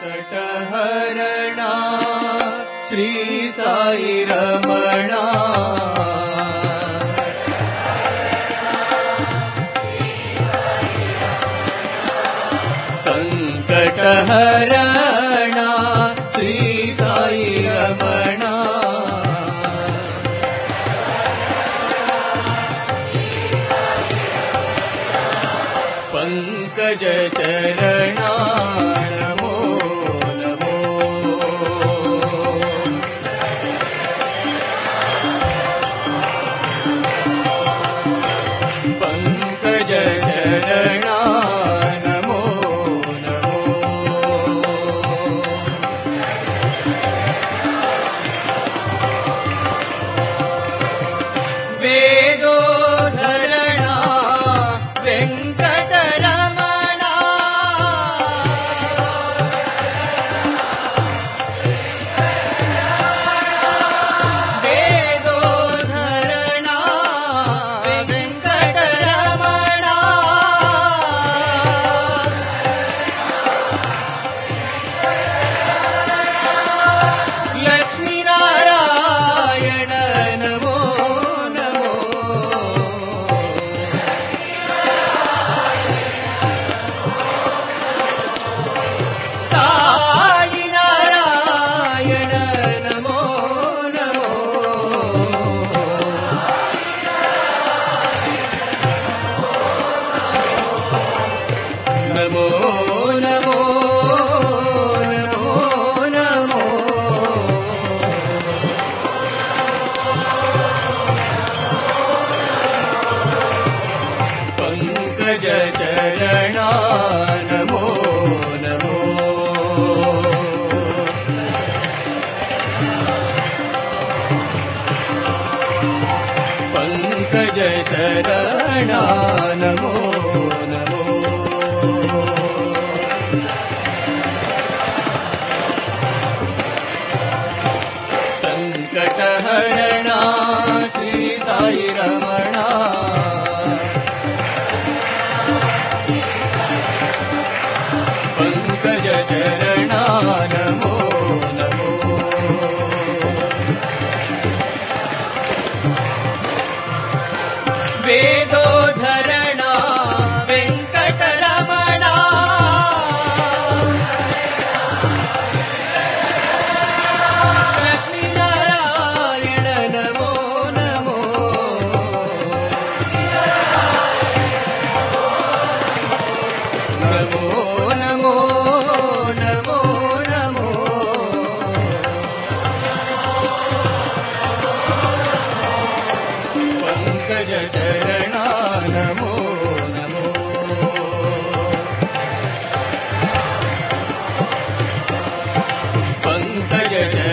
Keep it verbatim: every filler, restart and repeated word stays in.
संकटहरणा श्री साई रमणा संकटहरणा श्री साई रमणा पंकज चरणा नमो नमो पंकज चरणा नमो नमो वेदो धरणा वेंकटरमणा वेदो धरणा वेंकटरमणा लक्ष्मी नारायण नमो नमो साई नारायण नमो नमो नमो नमो नमो नमो पंकज चरणा नमो नमो पंकज चरणा नमो नमो संकटहरणा श्री साई रमणा पंकज चरणा नमो नमो वेदो धरणा वेंकटरमणा लक्ष्मी नारायण नमो नमो नमो नमो नमो नमो पंकज चरणा नमो नमो पंकज